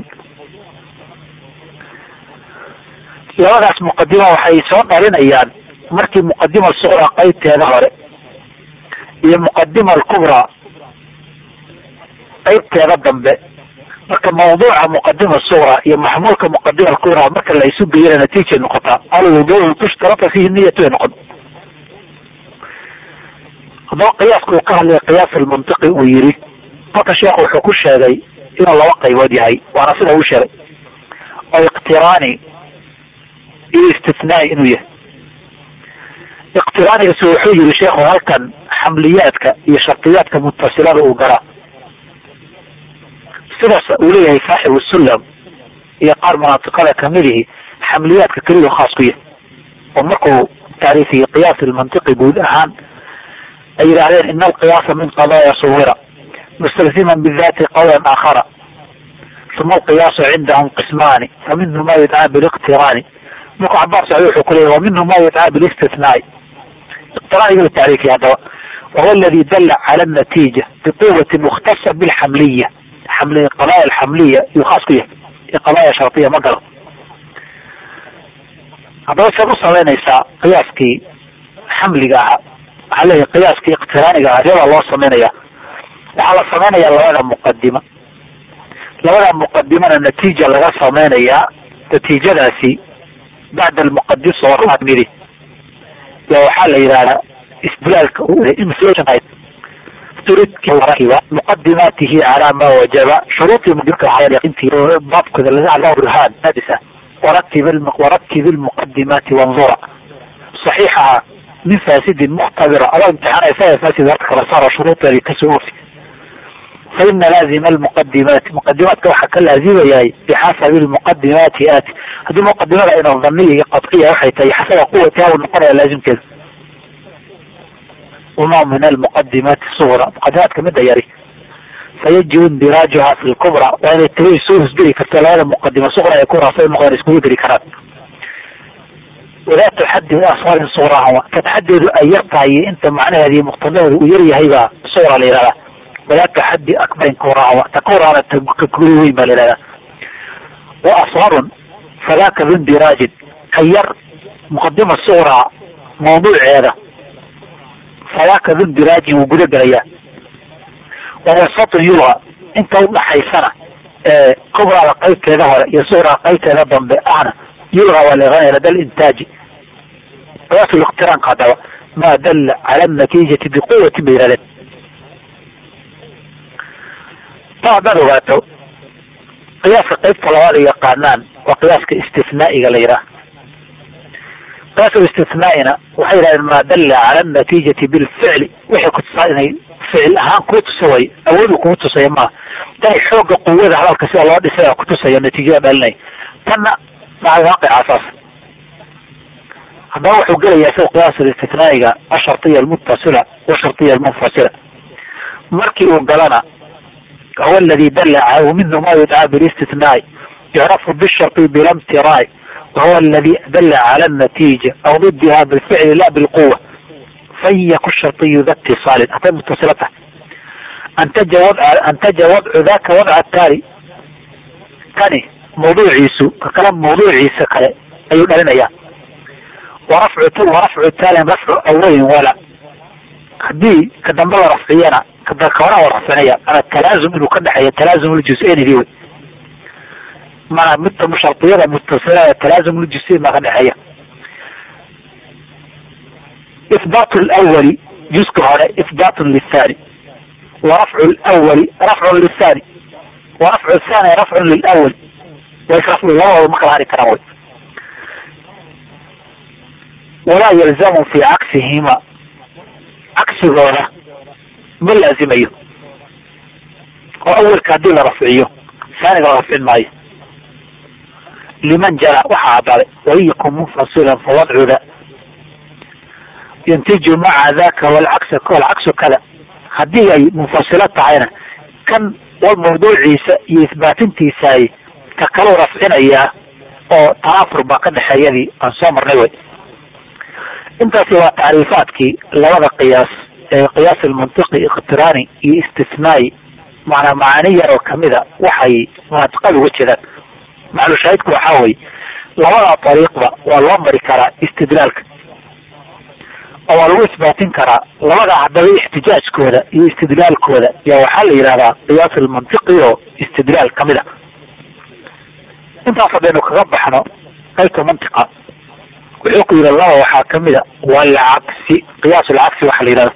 labadaas muqadima waxay soo dhalinayaan markii muqadima suqra qaybteeda hore iyo muqadima alkubra qaybteeda dambe, marka mawduuca muqadima suqra iyo maxmuulka muqadima alkubra marka la isu geeyana natiijay noqotaa alwuduu tushtaratu fiihi niyat way noqon. haddaba qiyaaska uu ka hadlaya qiyaas almantiqi uu yiri marka sheekhu wuxuu ku sheegay inuu laba qaybood yahay, waana sida uu sheegay, oo iqtiraani iyo istithnaai inuu yahay. iqtiraanigaasi wuxuu yiri sheekhu halkan xamliyaadka iyo shardiyaadka mutasilada uu garaa, sidaas uu leeyahay saaxibu sulam iyo qaar manaaطiqada kamidihi xamliyaadka keliya khaas ku yahay. oo markuu taariifiyey qiyaas almantiqi guud ahaan ay yidhahdeen ina alqiyaasa min qadaaya suwira mustalziman bidati qawlan aakhara uma alqiyaasu cindahum qismaani faminhu ma yudcaa biliqtiraani. markuu cabaas socday wuxuu ku leeyahy waminhu ma yudcaa bilistithnaai. iqtiraaniga tacriifiya haddaba wahuwa aladi dalla cala natiija biquwati mukhtasa bilxamliya. xamli qadaaya alxamliya yuu khaas ku yahay ee qadaaya shardiya ma galo. haddaba saad u samaynaysaa qiyaaskii xamliga ahaa waxaa leeyahay qiyaaskii iqtiraaniga ah yabaa loo samaynaya. waxaa la samaynayaa labada muqadima, labada muqadimana natiija laga samaynayaa. natiijadaasi bacda almuqadim soo midi ya waxaa la yidhahdaa istidlaalka muqadimaatihi calaa ma wajaba shuruudii baabkooda laga burhaan adisa waratib waratib almuqadimaati wanzura saxiixaha min faasidin mukhtabira adoo imtixaanaysa faasid horta kala saaro shuruudeedii kasoo ofi. faina laazima almuqadimaati muqadimaadka waxaa ka laazimayahay bixasabi lmuqadimaati aati haddii muqadimada ayna dhaniya iyo qadciya waxay tahay xasaba quwatiha uu noqonaya laazimkeeda. wama min almuqadimaati sugra muqadimaadka mida yari fayajibu indiraajuha fi lkubra waa inay tagay soo hosgeli karta labada muqadima sugra ee kubra say noqdaan iskugu geli karaan. wadaatu xaddi asaarin sugrahama kad xaddeedu ay yar tahay inta macnaheeda iyo muqtadaheedu uu yar yahay baa sugra la yihahdaa. wadaatu xaddi akbarin kubrahama ta kubrana kakuri weyn baa la yihahdaa. wa asharun fadaka bindiraajin ka yar muqadima sugra mawduuceeda fadaka bindiraajin wuu guda gelayaa. wawasatun yulga inta udhaxaysana ee kubrada qaybteeda hore iyo sugra qaybteeda dambe ahna yulga waa laganaya lada lintaaji. qiyaas liqtiraanka haddaba ma dalla cala natiijati biquwatin bay yihahdeen. ta haddaad ogaato qiyaaska qaybta labaad ay yaqaanaan waa qiyaaska istinaa'iga la yidhaha. qiyaaska istinaaina waxay yihahdeen ma dalla cala natiijati bilficli waxay kutusaa inay ficil ahaan kuu tusa way awoodu kuu tusaya maaha. tani xooga quwada hadalka sida loo dhisay kutusaya natiijada dhalinay. tanna macawaaqicaa saas. haddaba wuxuu gelayaa sida qiyaas istinaa'iga ashartiya almutasila washartiya almunfasila. markii uu galana huwa aladi dalla calayhi minhu ma yudcaa bilistithnaai yucrafu bisharti bila imtiraa'i wahuwa aladi dalla cala natiija aw didiha bilficli la bilquwa fayaku shartiyu da itisaalin hatay mutasila tahay antaja wadca antaja wadcu daka wadca taali kani mawduuciisu ka kala mawduuciisa kale ayuu dhalinayaa. warafcu warafcu taalin rafcu awalin wala haddii ka dambe la rafciyana ka hore waa rafcinaya ana talaazum inuu ka dhexeeyo talaazum ljus-ayni wey mana midta mushartiyada mutasila talaazum ljus-ayn baa ka dhexeeya. إثبات الأول جزء هذا إثبات للثاني ورفع الأول رفع للثاني ورفع الثاني رفع للأول ويشرف الله ومقر هذه الكراوي ولا يلزم في عكسهما عكس غيره من لازميه وأول كادين رفعيه ثاني رفع الماء لمن جرى وحاب ويكون منفصلا فوضع ذا ينتج مع ذاك والعكس والعكس كذا هذه أي منفصلات عينه كان والموضوع يثبات انتساي ككلو رفعنا إياه أو تنافر باقنا حيالي أنصام النوي انت سوى تعريفاتك لوضع قياس قياس المنطقي اقتراني استثنائي معنى معانية أو كمذا وحي ما تقال وجه معلو شاهدك وحاوي لوضع طريق والله مريكرا استدلالك oo lagu isbaatin karaa labada hadaba ixtijaajkooda iyo istidlaalkooda yaa waxaa la yidhahdaa qiyaas almantiqi oo istidlaal kamid a. intaas haddaynu kaga baxno qaybta mantiqa wuxuu ku yidhi laba waxaa kamid a walcagsi qiyaas alcagsi waxa la yidhahda.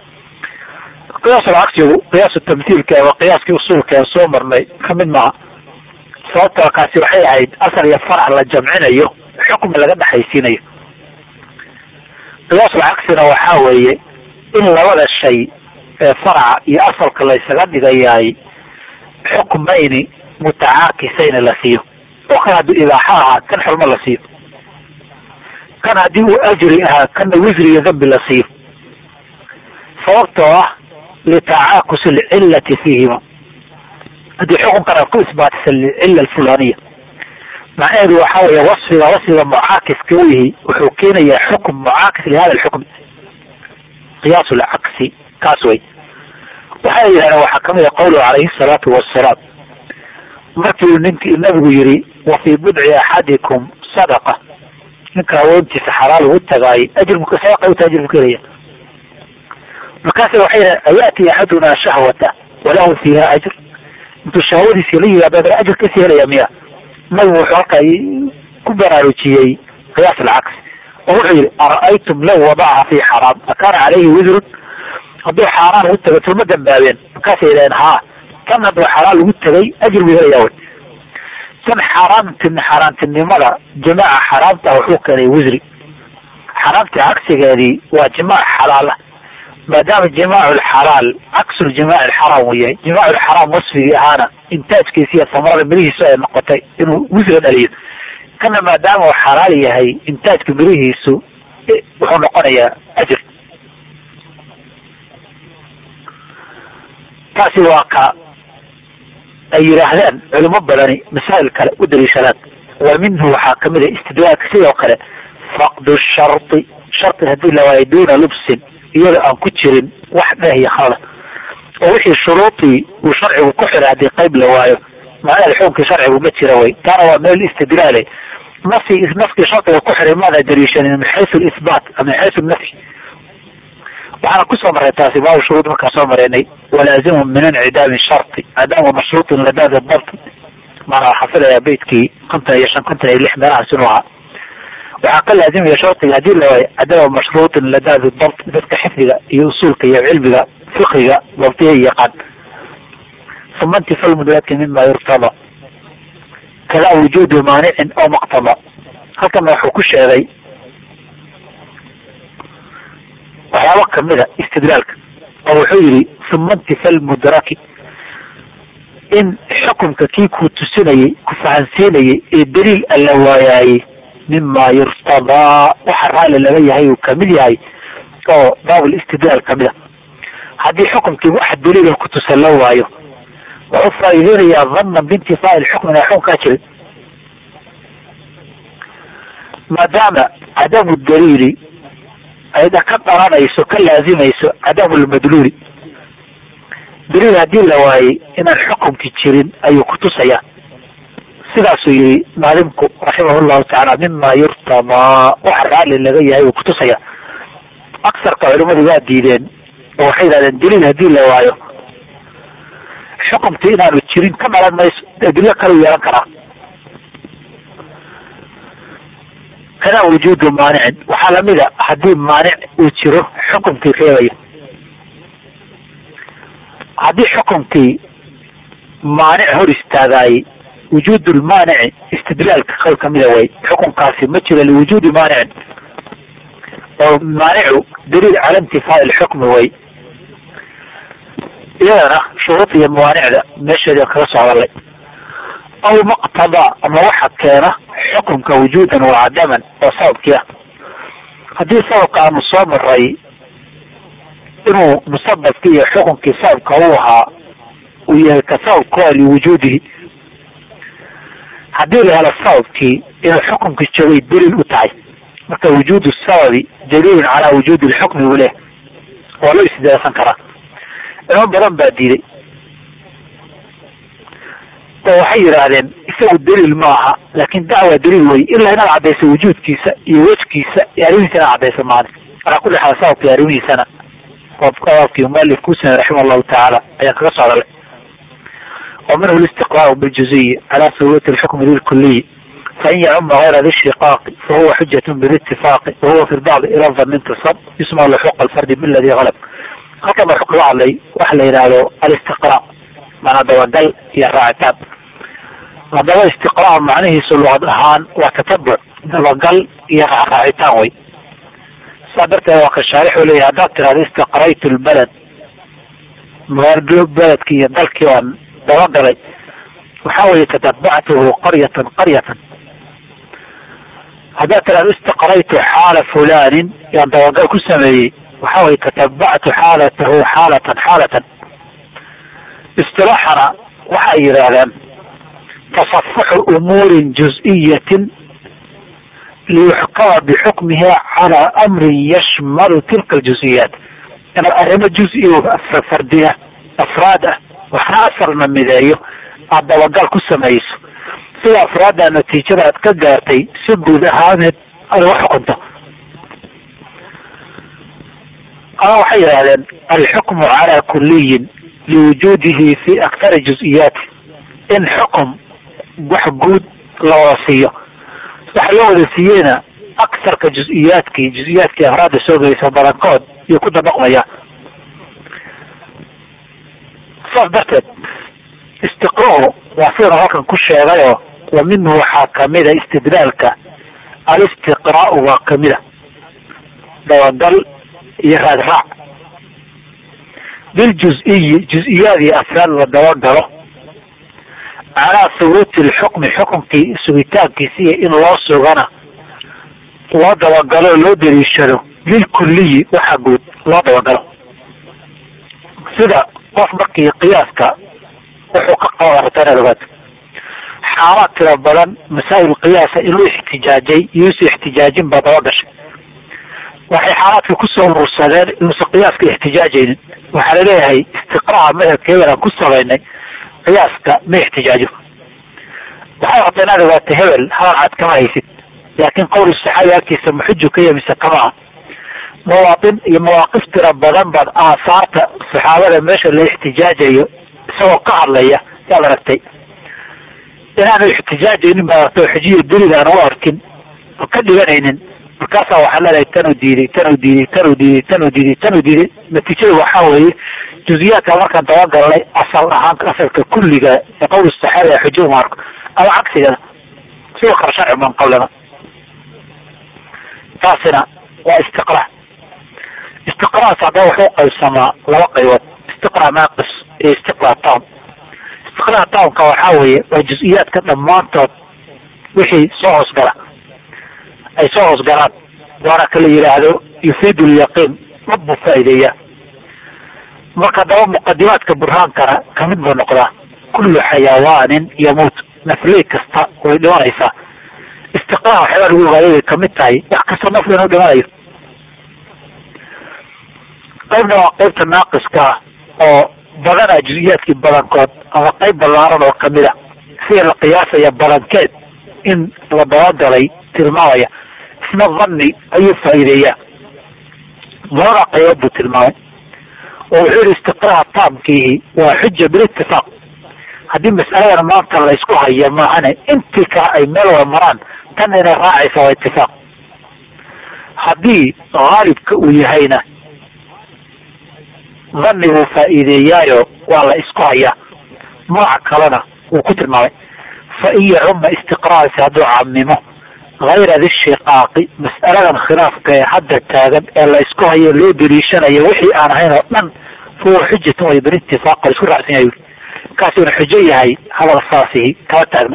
qiyaas alcagsigu qiyaas tamhiilka waa qiyaaskii usuulka ee soo marnay kamid maaha sababtoo kaasi waxay ahayd asal iyo farac la jamcinayo xukmi laga dhexaysiinayo. qiyaas alcagsina waxaa weeye in labada shay ee faraca iyo asalka la ysaga dhigayaay xukmayni mutacaakisayna la siiyo oo kan hadduu ibaaxa ahaa kan xurmo la siiyo kan haddii uu ajri ahaa kana wisri iyo dambi la siiyo sababtoo ah litacaakus alcillati fiihima haddii xukunkan aad ku isbaatisa licilla alfulaniya macnaheedu waxaa weeye wasfiga wasfiga mucaakiska u yihi wuxuu keenayaa xukm mucaakis lihada alxukm qiyaas alcagsi kaas wey. waxaa yidhahdeen waxaa kamid a qawluhu calayhi salaatu wasalaam markii ninkii nabigu yihi wa fii budci axadikum sadaqa ninka haweentiisa xalaal ugu tagaay ajirku sadaqa uta ajir bukelaya markaas waxay yidhahdeen ayaati axaduna shahwata walahu fiiha ajr intuu shahwadiisi la yimaado ajir kasii helaya miya nabigu wuxuu halkaa ku baraarujiyey qiyaas alcagsi oo wuxuu yihi ara'aytum law wadacaha fi xaraam akaana caleyhi wisrun hadduu xaaraan ugu tago tuma dambaabeen markaasay yidhaheen haa kan hadduu xalaal ugu tagay ajir buu helayaa wy tan xaaraantin xaaraantinimada jimaaca xaraamta wuxuu keenay wisri xaraamta cagsigeedii waa jimaac xalaala maadaama jimaacu lxalaal caksu ljimaac alxaraam uu yahay jimaacu lxaraam wasfigii ahaana intaajkiisa iyo samarada mirihiisu ay noqotay inuu wisri dhaliyo kana maadaama uu xalaal yahay intaajka mirihiisu wuxuu noqonayaa ajir. taasi waa ka ay yidhaahdeen culimo badani masaa'il kale u daliishadaan wa minhu waxaa kamid a istidlaalka sidoo kale faqdu sharti sharti haddii la waayo duuna lubsin iyada aan ku jirin wax dheh iyo khalada oo wixii shuruudii uu sharcigu ku xiray haddii qayb la waayo macnaha xukunkii sharcigu ma jira way taana waa meel istidlaale nafsi nafkii sharciga ku xiray maada daliishanin min xaysu lisbaat ama min xaysu nafyi waxaana kusoo maray taasi baabu shuruud markaan soo maraynay walaazimu min incidaami sharti maadaama mashruutin ladaada dabt maana waxaa filayaa beydkii konton iyo shan konton iyo lix meelahaas inuu ahaa waxaa ka laazimaya shardiga hadii la waayo cadama mashruutin ladaada dabt dadka xifdiga iyo usuulka iyo cilmiga fiqiga dabtiya yaqaan uma intifa lmudraki mima yurtada kada wujuudu maanicin aw maqtada halkana wuxuu ku sheegay waxyaaba kamida istidlaalka oo wuxuu yihi uma intifa lmudraki in xukumka kii ku tusinayay ku fahansiinayay ee daliil alla waayaayey mima yurtadaa waxa raali laga yahay uu kamid yahay oo baabul istidlaal kamida haddii xukumkii wax daliila kutusan la waayo wuxuu faa'iideynayaa dhannan biintifaa'i lxukm inaa xukunkaa jirin maadaama cadamu daliili ayda ka dhalanayso ka laazimayso cadamu lmadluuli daliil haddii la waayey inaan xukumki jirin ayuu kutusayaa sidaasuu yihi maalimku raximah llahu tacaala mima yurtadaa waxa raalli laga yahay uu kutusaya. aksarka culimadu waa diideen oo waxay yidhahdeen daliil hadii la waayo xukumkii inaanu jirin ka dhalan mayso, adilo kale u yeelan karaa. kana wujuudu maanicin waxaa lamida haddii maanic uu jiro xukumkii reebayo. haddii xukumkii maanic hor istaagaayey wujuud lmaanici istidlaalka qayb kamida way. xukunkaasi ma jiro liwujuudi maanicin oo maanicu daliil cala intifaa'i lxukmi way. iyadana shuruud iyo mawaanicda meesheeda kaga soo hadalay. aw maqtadaa ama waxa keena xukunka wujuudan wa cadaman oo sababkii ah. haddii sababka aanu soo maray inuu musababki iyo xukunkii sababka u ahaa uu yahay ka sababka liwujuudihi, haddii la helo sababkii inuu xukunkii joogay daliil u tahay, marka wujuudu sababi daliilun calaa wujuudi lxukmi u leh waa loo isdaasan karaa. culamo badan baa diiday oo waxay yidhaahdeen isagu daliil ma aha, laakin dacwa daliil wey ilaa inaad caddayso wujuudkiisa iyo wejkiisa iyo arrimihiisa inaad caddayso maani. alaa kulli xaal sababkii arrimihiisana sababkii mualif kuusina raximah llahu tacaala ayaan kaga soo hadalay. ومنه الاستقراء بالجزئي على ثبوت الحكم للكلي، فإن يعم غير ذي الشقاق فهو حجة بالاتفاق، وهو في البعض إلى ظن انتصاب يسمى له حق الفرد بالذي غلب. هكذا حكم علي وحل إلى الاستقراء معنى دوغل يا راعتاب. هذا استقراء معناه سلوغ أهان وتتبع دوغل يا راعتان وي. صابرت وقت الشارح ولي هدات هذا استقريت البلد مغرب بلد كي يدلك وان دوغلي وحاول تتبعته قرية قرية. هذا ترى استقريت حال فلان يعني دوغل كسمي وحاول تتبعت حالته حالة حالة. اصطلاحنا وحي هذا تصفح أمور جزئية ليحكم بحكمها على أمر يشمل تلك الجزئيات. أنا أهم جزئية فردية أفراد وحنا أثر من مذايه عبد وقال كسميس في أفراد نتيجة أتكدرتي سبوا ذهانت الوحق كنت أنا وحي هذا الحكم على كلي لوجوده في أكثر جزئياته. إن حكم وحقود لوصية صحيح وثينا أكثر كجزئيات كي جزئيات كي أفراد سوغي سبرانكود يكون بقمية صدقت استقراره وصير هكذا كل شيء غيره. ومنه حاكمية استدلالك الاستقراء وكمية دوغل يخدع بالجزئي جزئيات أفعال ودوغله على ثبوت الحكم حكم كي سويتان كيسية إن الله سبحانه ودوغله لو دريشله للكلي وحقود الله دوغله سيدا قف بكي قياسك وحقق ورتنا لغات حالات ربلا مسائل القياس إنه احتجاجي يوسي احتجاجين بدوغش waxay xaalaadka ku soo urursadeen inuu qiyaaska ixtijaajaynin waxa la leeyahay istiqraa madhabkeeda ku sameynay qiyaaska ma ixtijaajo. waxay qabteen waata hebel hal cad kama haysid laakiin qowl saxaabi agtiisa muxuju ka yimisa kama mawaatin iyo mawaaqif tira badan bad aasaarta saxaabada meesha la ixtijaajayo isagoo ka hadlaya yaa aragtay inaanu ixtijaajaynin baa xujiyo daliil aan u arkin oo ka dhiganaynin markaasaa waxaa leedahay tanuu diiday tanuu diiday tanuu diiday tanuu diiday tanuu diiday natiijada waxaa weeye juziyaadka markaan dabagalnay asal ahaan asalka kulliga ee qowl saxaabi ee xujo uma arko ama cagsigana sidoo kale sharci man qablana. taasina waa istiqraa. istiqraas hadda wuxuu qaybsamaa laba qaybood istiqraa naaqis iyo istiqraa taam. istiqraa taamka waxaa weeye waa juziyaadka dhammaantood wixii soo hoosgala ay soo hoosgalaan waana kala yidhaahdo yufiidu lyaqiin mabu faa'iideeya. marka daba muqadimaadka burhaankana kamid buu noqdaa kullu xayawaanin yamuut nafley kasta way dhimanaysaa. istiqraa waxyaabaa lagu ogaaday kamid tahay wax kasta nafli inuu dhimanayo. qaybna waa qaybta naaqiska oo badanaa juziyaadkii badankood ama qayb ballaaran oo kamida sida la qiyaasaya balankeed in la dabagalay tilmaamaya. isna dhanni ayuu faa'iideeyaa. labada qaybood buu tilmaamay oo wuxuu yihi istiqraaha taamkiihi waa xuja bilitifaaq. haddii mas'aladan maanta la isku haya maahane intii kale ay meel wada maraan tan inay raacaysa waa itifaaq. haddii haalibka uu yahayna dhanni buu faa'iideeyaayo waa la isku hayaa. nooc kalena wuu ku tilmaamay fain yacuma istiqraarsi hadduu camimo hayra di shiqaaqi mas'aladan khilaafka ee hadda taagan ee la isku hayo loo daliishanayo wixii aan ahayn oo dhan fahuwa xujatun way bilitifaaq la isku raacsan yahay. kaasi una xujo yahay hadal saasihi kama taagna.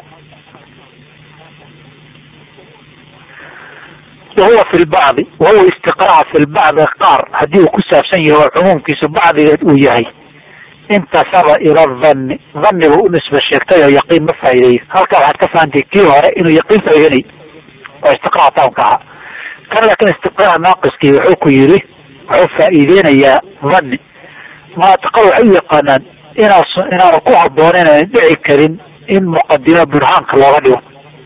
wahuwa fi lbacdi wahuwa istiqraaha fi lbacdi qaar haddii uu ku saabsan yahay oo cumuumkiisu bacdigeed uu yahay intasaba ila dhanni dhanniba u nisba sheegtay oo yaqiin ma faa'iideeyo. halkaa waxaad ka fahantay kii hore inuu yaqiin faa'iideynay oo istiqraaha taamka ahaa. kan laakiin istiqraaha naaqiskii wuxuu ku yidhi wuxuu faa'iideynayaa dhanni. maatiqada waxay u yaqaanaan inaas inaanu ku habbooneyn aan dhici karin in muqadimo burhaanka looga dhigo.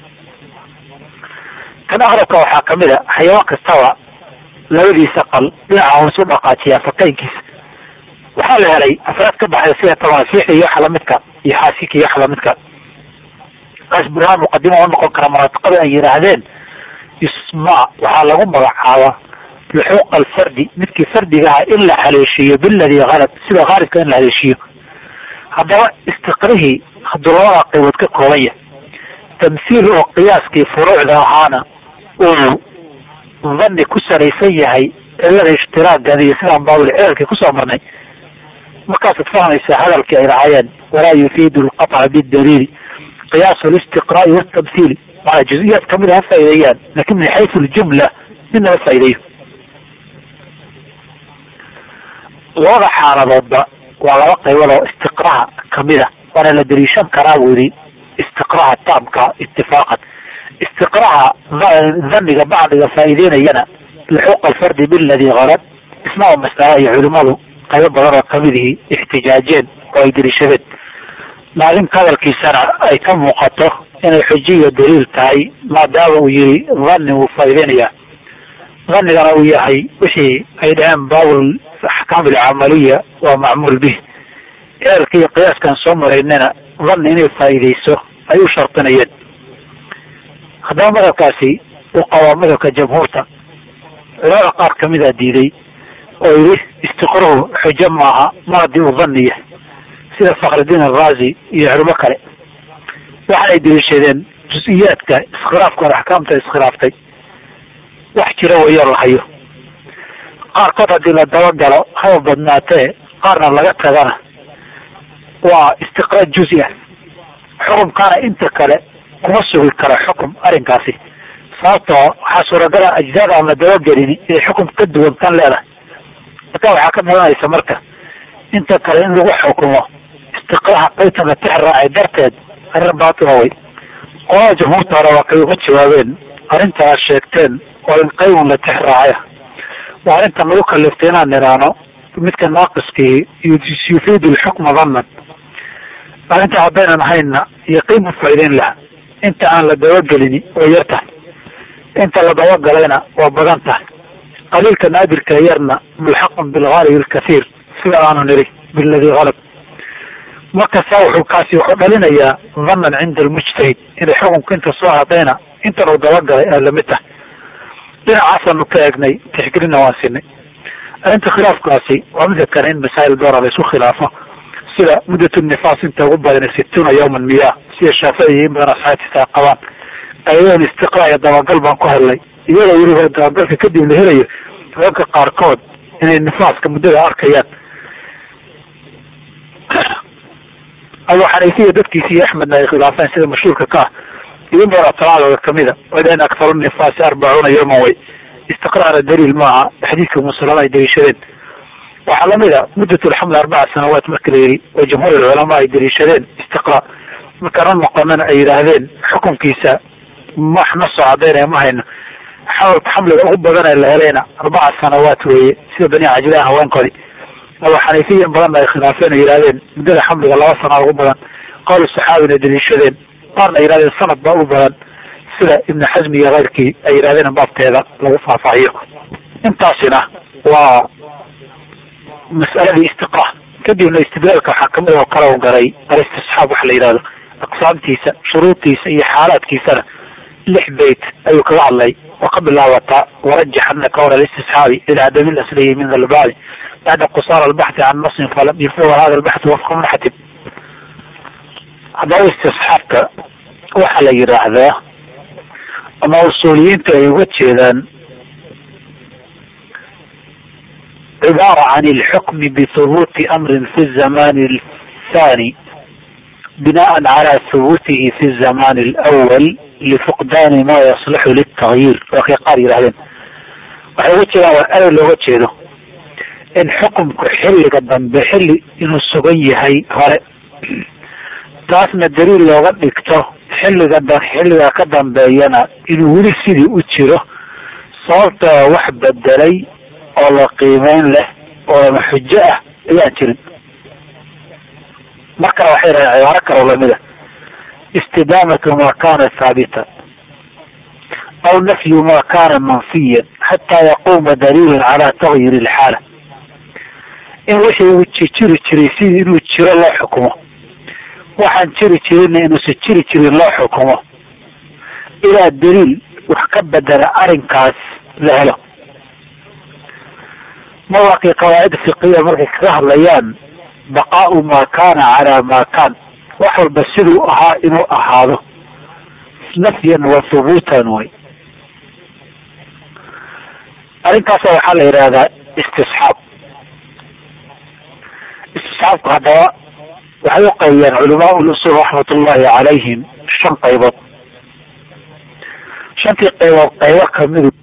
kan aqrabka waxaa kamid a xayawaan kastaba labadiisa qal dhinaca hoos u dhaqaajiyaa fakaynkiisa. waxaa la helay afraad ka baxay sida tamaasiixda iyo waxa lamidka iyo xaasika iyo waxa lamidka. kaas burhaan muqadimo u noqon kara manaatiqada ay yidhaahdeen isma waxaa lagu magacaabaa luxuuq alfardi midkii fardiga aha in la haleeshiiyo biladii halad sida haalibka in la haleeshiiyo. haddaba istiqrihii hadduu labada qaybood ka kooban yahay tamsiil oo qiyaaskii furuucda ahaana uu dhanni ku salaysan yahay cilada ishtiraagan iyo sidaan baabul ceelkii kusoo marnay markaasaad fahmaysaa hadalkii ay lahaayeen walaa yufiidu lqaطca bidaliili qiyaasu listiqraa'i watamhiili maanaa juز'iyaad kamid a ha faa'ideeyaan lakin min xaysu ljumla midna ma faa'ideeyo. labada xaaladoodba waa laba qaybood oo istiqraha kamid a waana la daliishan karaa buu yidhi istiqraha taamka itifaaqan. istiqraha dhanniga bacdiga faa'iideynayana luxuuq alfardi biladii halad isna oo masala iyo culimadu qaybo badan oo kamidihii ixtijaajeen oo ay daliishadeen. maalinka hadalkiisana ay ka muuqato inay xujiyo daliil tahay maadaama uu yihi dhanni wuu faa'iideynayaa. dhanigana uu yahay wixii ay dhaheen baabul axkaam alcamaliya waa macmuul bih. eerka iyo qiyaaskan soo maraynana dhanni inay faa'iideyso ay u shardinayeen. haddaba madhabkaasi uu qabaa madhabka jamhuurta culamada qaar kamida diiday oo yidhi istiqruhu xujo maaha mar haddii uu dhanni yahay sida fakhridiin araazi iyo culimo kale. waxaanay daliishadeen jus-iyaadka iskhilaafkooda axkaamta iskhilaaftay wax jira wayoo la hayo. qaarkood haddii la dabagalo haba badnaatee qaarna laga tagana waa istiqraa juzi ah. xukumkaana inta kale kuma sugi karo xukum arrinkaasi sababtoo waxaa suuragala ajzaada aan la dabagelin inay xukum ka duwan kan leedahay. marka waxaa ka dhalanaysa marka inta kale in lagu xukumo istiqraaha qaybtan la tix raacay darteed arrin baatila way. qolada jamhuurta hore waa kay uga jawaabeen arrintaa sheegteen oo in qaybun la tix raacaya waa arrintan lagu kaliftay inaan niraano midka naaqiskii yufiidu lxukma dhannan. arrinta haddaynan hayna yaqiin ma faa'iideyn laha. inta aan la dabagelini way yar tahay, inta la dabagalayna waa badan tahay. qaliilka naadirka yarna mulxaqun bilgaalib alkathiir sida aanu niri biladii halab. marka saa wuxuu kaasi wuxuu dhalinayaa dhannan cinda almujtahid inay xukunka inta soo hadayna intan uu dabagalay ay lamid tahay. dhinacaasanu ka eegnay tixgelina waan sinay. arrinta khilaafkaasi waa mida kale in masaa'il doora la isku khilaafo sida muddatu nifaas inta ugu badan situuna yawman miyaa sida shaafici iyo in badan asxaabtiisa qabaan. ayadeen istiqraa iyo dabagal baan ku helnay iyadoo weliba dabagalka kadib la helayo ragga qaarkood inay nifaaska muddada arkayaan. abu xaniifiya dadkiisi iyo axmedna ay khilaafeen sida mashhuurka ka ah idin badan talaadooda kamida wadan aktaru nifaasi arbacuuna yawman way. istiqraana daliil maaha xadiidka musalama ay daliishadeen. waxaa lamid a muddat lxaml arbaca sanawaat marka la yihi oo jamhuur culamaa ay daliishadeen istiqraa. markaana noqonana ay yidhaahdeen xukunkiisa wax na soo cadaynaya ma hayno. xawlka xamliga ugu badan ee la helayna arbaca sanawaat weeye sida bani cajlaan haweenkoodi. abu xaniifiya in badanna ay khilaafeen oo yidhahdeen muddada xamliga laba sana ugu badan. qowl saxaabina daliishadeen qaarna ay yidhahdeen sanad baa u badan sida ibnu xasmi iyo keyrkii ay yidhahdeen baabteeda lagu faahfaahiyo. intaasina waa mas'aladii istiqraa. kadibna istidlaalka waxaa kamid oo kale u garay alistisxaab waxa la yidhahdo aqsaamtiisa, shuruudtiisa iyo xaalaadkiisana lix beyt ayuu kaga hadlay oo ka bilaabataa warajax ana kawna alistisxaabi lidcadami lasliyi min dalbaani bacda qusaar albaxthi can nasin falam yufwa hada albaxthi wafqa munxatib. haddaba istisxaabka waxa la yidhaahdaa ama usuuliyiinta ay uga jeedaan عبارة عن الحكم بثبوت أمر في الزمان الثاني بناء على ثبوته في الزمان الأول لفقدان ما يصلح للتغيير. وكي قال يرهلين وحيوتي أنا لو وجهده إن حكم كحل قدام بحل إنه السبي هاي هاي تاسنا الدليل لو قد نكته حل قدام حل قدام بينا إنه ولي سيدي أتشره صارت واحد بدلي oo la qiimeyn leh oo xujo ah ayaan jirin. marka waxay raacay cibaaro kale oo lamida istidaamatu ma kana thabita aw nafyu ma kana manfiyan hatta yaquma dalilun ala taghyir alhala. in wixii uu jiri jiray sidii inuu jiro loo xukumo, waxaan jiri jirin inuu si jiri jirin loo xukumo ilaa daliil wax ka bedela arrinkaas la helo. مواقع قواعد فقهية مركز كهر ليان بقاء ما كان على ما كان وحر بسيرو أها إنو أهاده نفيا وثبوتا وي أرين كاسا وحال إرادة استصحاب. استصحاب هذا وحيقيا علماء الأصول رحمة الله عليهم شن قيبط شن قيبط قيبط كمدو